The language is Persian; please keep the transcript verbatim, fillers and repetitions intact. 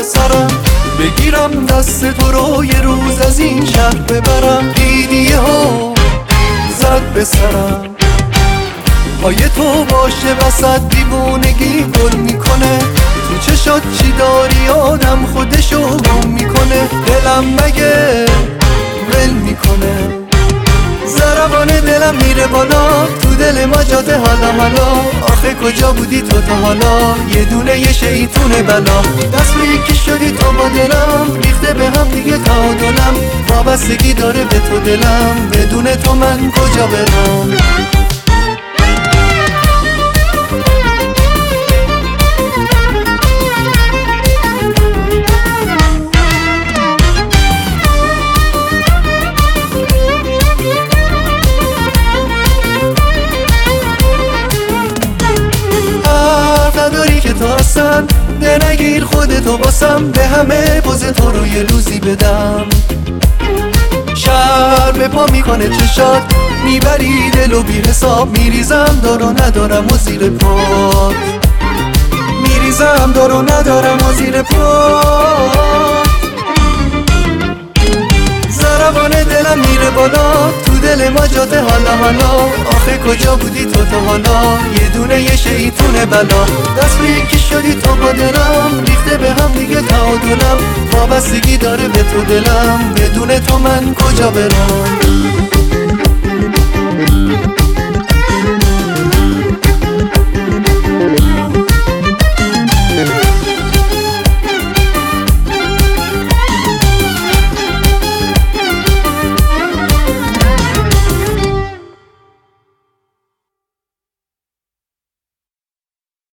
سرم، بگیرم دست تو رو یه روز از این شهر ببرم. دیدیه ها زد به سرم، پای تو باشه وسط دیوونگی گل میکنه. تو چشات چی داری آدم خودشو گم میکنه. دلم مگه ول میکنه، ضربان دلم میره بالا، تو دل ما جاده حالا حالا. آخه کجا بودی تو تا حالا، یه دونه یه شیطونه بلا. دست به یکی شدی تو با دلم، ریخته به هم دیگه تعادلم. وابستگی داره به تو دلم، بدون تو من کجا برم. تو هستن ده نگیر خودتو باسم، به همه پوز تو رو یه روزی بدم. شهر به پا میکنه چشات، میبری دل و بی حساب. میریزم دارو ندارم و زیر پات، میریزم دارو ندارم و زیر پات. ضربان دلم میره بالا، تو دل ما جاده حالا حالا. آخه کجا بودی تو تا حالا، یه دونه یه شیطونه بلا. دست به یکی شدی تو با دلم، ریخته به هم دیگه تعادلم. وابستگی داره به تو دلم، بدون تو من کجا برم.